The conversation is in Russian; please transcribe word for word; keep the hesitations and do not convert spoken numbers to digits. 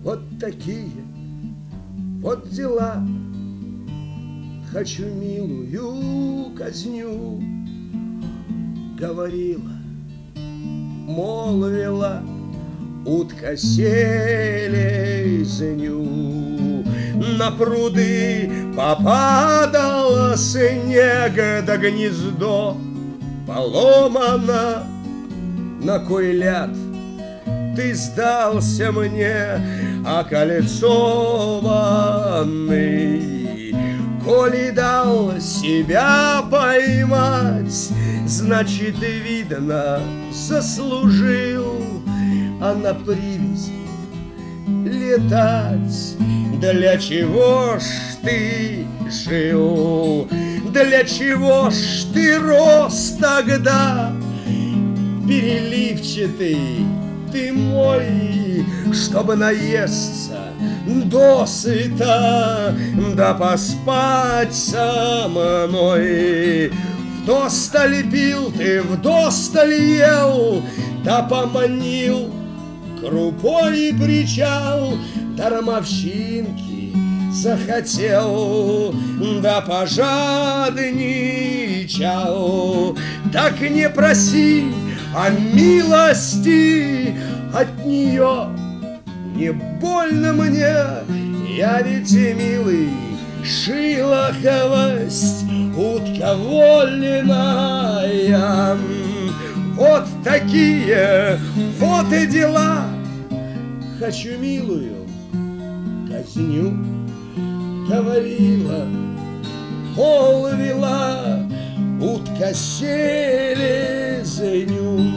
Вот такие вот дела. Хочу милую казню, говорила, молвила утка селезню. На пруды попадало снега, да гнездо поломано. На кой ляд ты сдался мне, окольцованный? Коли дал себя поймать, значит, видно, заслужил. А на привязи летать для чего ж ты жил? Для чего ж ты рос тогда? Переливчатый ты мой, чтобы наесться досыта, да поспать со мной. Вдосталь пил ты, вдосталь ел, да поманил крупой причал, дармовщинки захотел, да пожадничал. Так не проси о милости от нее, не больно мне, я ведь и милый шилоховость, утка вольная. Вот такие вот и дела. Хочу милую казню, говорила, молвила утка селезню.